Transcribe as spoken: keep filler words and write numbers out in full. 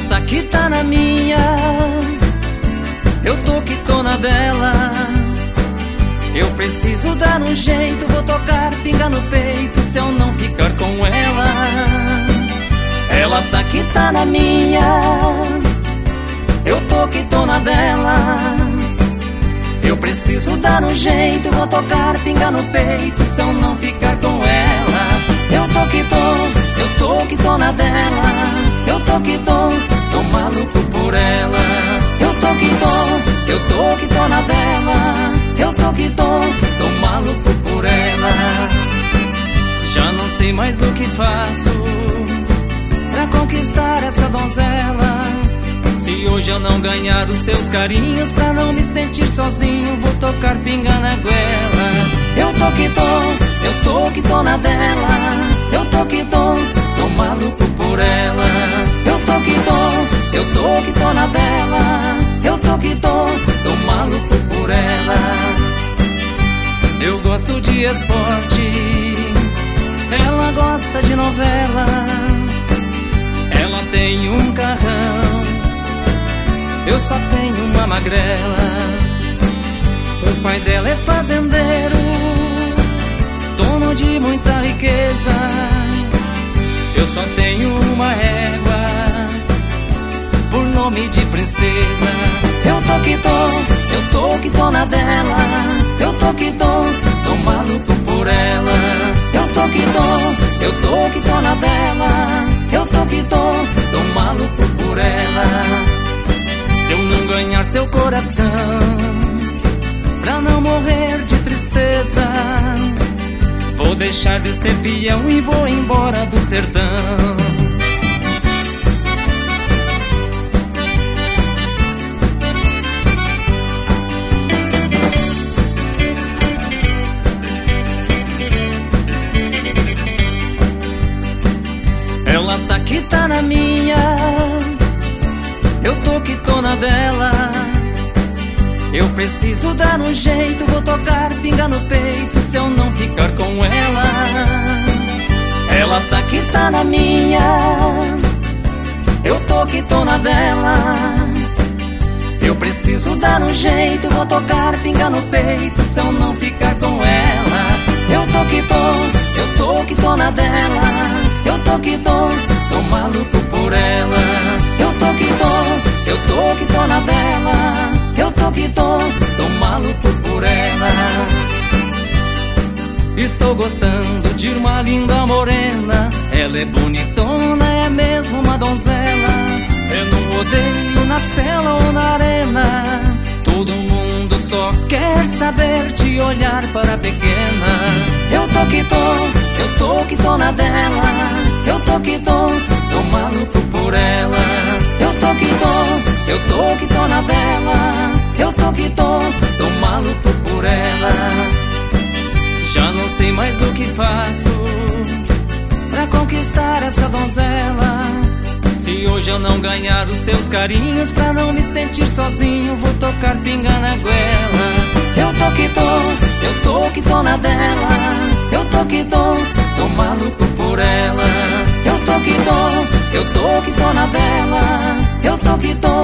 tá que tá na minha, eu tô que tô na dela. Eu preciso dar um jeito, vou tocar pinga no peito se eu não ficar com ela. Ela tá que tá na minha, eu tô que tô na dela. Eu preciso dar um jeito, vou tocar pinga no peito se eu não ficar com ela. Eu tô que tô, eu tô que tô na dela. Eu tô que tô, tô maluco por ela. Eu tô que tô, eu tô que tô na dela. Eu tô que tô, tô maluco por ela. Já não sei mais o que faço pra conquistar essa donzela. Se hoje eu não ganhar os seus carinhos, pra não me sentir sozinho, vou tocar pinga na goela. Eu tô que tô, eu tô que tô na dela. Eu tô que tô, tô maluco por ela. Eu tô que tô, eu tô que tô na dela. Eu tô que tô, tô maluco por ela. Eu gosto de esporte, ela gosta de novela. Ela tem um carrão, eu só tenho uma magrela. O pai dela é fazendeiro, dono de muita riqueza. Eu só tenho uma égua, por nome de princesa. Eu tô que tô, eu tô que tô na dela. Eu tô que tô, tô maluco por ela. Eu tô que tô, eu tô que tô na dela. Eu tô que tô, tô maluco por ela. Se eu não ganhar seu coração, pra não morrer de tristeza, vou deixar de ser peão e vou embora do sertão. Ela tá que tá na minha, eu tô que tô na dela. Eu preciso dar um jeito, vou tocar pinga no peito se eu não ficar com ela. Ela tá que tá na minha, eu tô que tô na dela. Eu preciso dar um jeito, vou tocar pinga no peito se eu não ficar com ela. Eu tô que tô, eu tô que tô na dela. Eu tô que tô, tô maluco por ela. Eu tô que tô, eu tô que tô na dela. Eu tô que tô, tô maluco por ela. Estou gostando de uma linda morena. Ela é bonitona, é mesmo uma donzela. É no rodeio, na cela ou na arena, todo mundo só quer saber de olhar para a pequena. Eu tô que tô, eu tô que tô na dela. Eu tô que tô, tô maluco por ela. Eu tô que tô, eu tô que tô na dela. Eu tô que tô, tô maluco por ela. Já não sei mais o que faço pra conquistar essa donzela. Se hoje eu não ganhar os seus carinhos, pra não me sentir sozinho, vou tocar pinga na goela. Eu tô que tô, eu tô que tô na dela. Eu tô que tô, tô maluco por ela. Eu tô que tô, eu tô que tô na dela. Eu tô que tô,